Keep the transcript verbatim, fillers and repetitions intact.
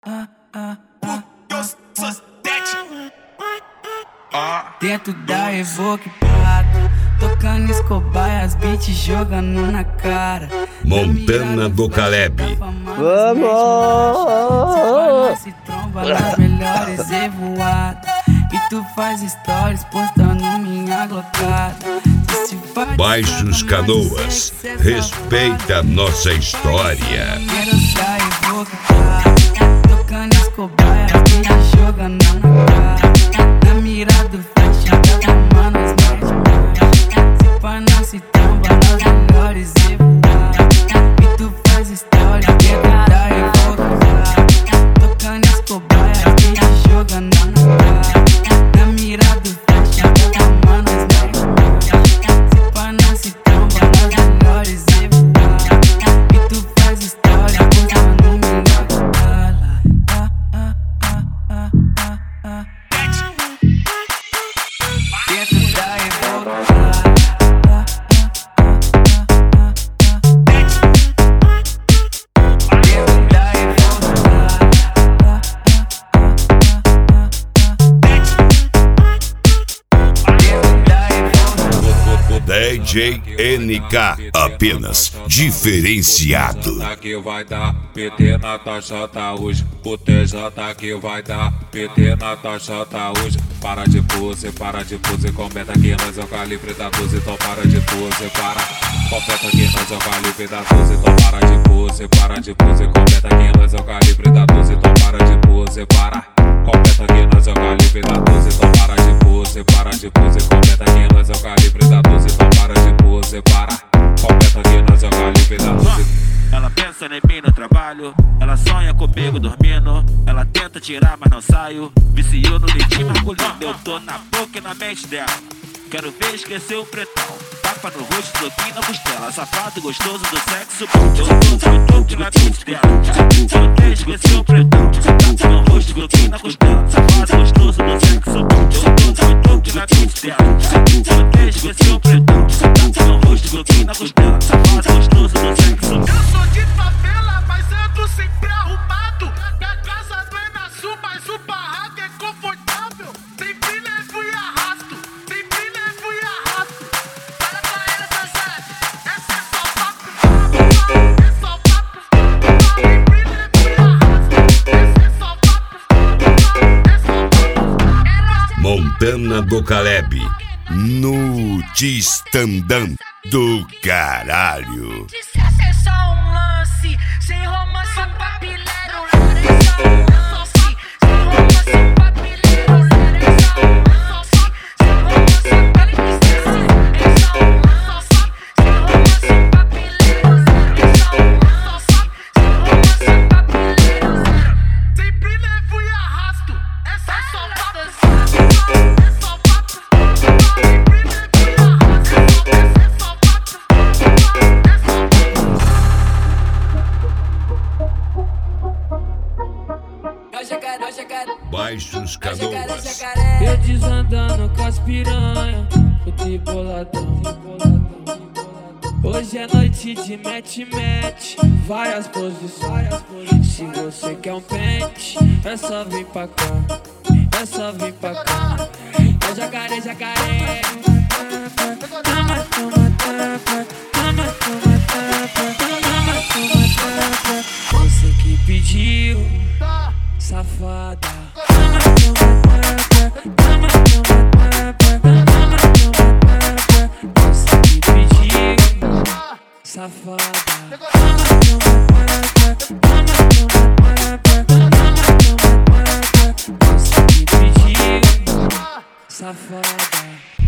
Dentro da Evoque Prado, tocando Escobar e as beats jogando na cara. Montana do Caleb. Vamos! Se tromba nas melhores evoadas. E tu faz stories postando minha glocada. Baixos Canoas, respeita nossa história. Quero sair Evoque Prado, tocando Escobar e as beats jogando na cara. Na mira do faixa, tá mano, os mais. Se pá não se tromba nas melhores evoadas. E tu faz história, dentro da Evoque Prado, tocando Escobar e as beats jogando na cara. Na mira do faixa, tá mano, os mais. Se pá não se tromba nas melhores evoadas. E tu faz história, postando minha cara. Dentro da Evoque Prado. Dentro da Evoque Prado. Dentro da Evoque D J N K, apenas diferenciado. Que vai dar P T na taxota hoje. O T J que vai dar P T na taxota hoje. Para de pose, para de pose. Comenta que nós é o calibre da doze. Então para de pose, para. Comenta que nós é o calibre da doze. Então para de pose, para de pose. Comenta que nós é o calibre da doze. Então para de pose, para. Comenta que nós é o calibre da doze. Então para de pose, para de pose. Comenta que nós é o calibre da doze. Então para de pose, para. Comenta que nós é o calibre da doze. Ela pensa em mim no trabalho, ela sonha comigo dormindo. Ela tenta tirar, mas não saio. Viciou no leitinho masculino, eu tô na boca e na mente dela. Quero ver esquecer o pretão. Tapa no rosto, toquinho na costela. Safado gostoso do sexo, eu tô no toque na mente dela. Quero ver esquecer o pretão. Tapa no rosto, toquinho na costela. Safado gostoso do sexo, eu tô no toque na mente dela. Quero ver esquecer o pretão. Tapa no rosto, toquinho na costela. Safado gostoso do sexo. Eu sou de favela, mas ando sempre arrumado. Minha casa não é na sul, mas o barraco é confortável. Sempre levo e arrasto, sempre levo e arrasto. Fala pra ela, Zezé, essa é só papo, é só papo. Sempre levo e arrasto, essa é só papo, é só papo. Montana do Caleb, no Tistandam do caralho. Disse é só um lance, sem romance, um papileiro. É só um lance, sem romance, um papileiro. É só um lance, sem romance, um papileiro. É só um lance, sem romance, um papileiro. É só um lance, sem romance, um papileiro. Sempre levo e arrasto, essa é só papo, é só papo. Sempre levo e arrasto, essa é só papo. Baixos Canoas. Eu desandando com as piranha, puto e boladão. Hoje é noite de match-match, várias posições. Se você quer um pente, é só vir pra cá, é só vir pra cá. É jacaré, jacaré. Toma, toma, tapa, toma, toma, tapa, toma, toma, tapa. Você que pediu, safada. Toma, toma, tapa, toma, toma, tapa, toma, toma, tapa. Você que pediu, safada. Toma, toma, tapa, toma, toma, tapa, toma, toma, tapa. Você que pediu, safada.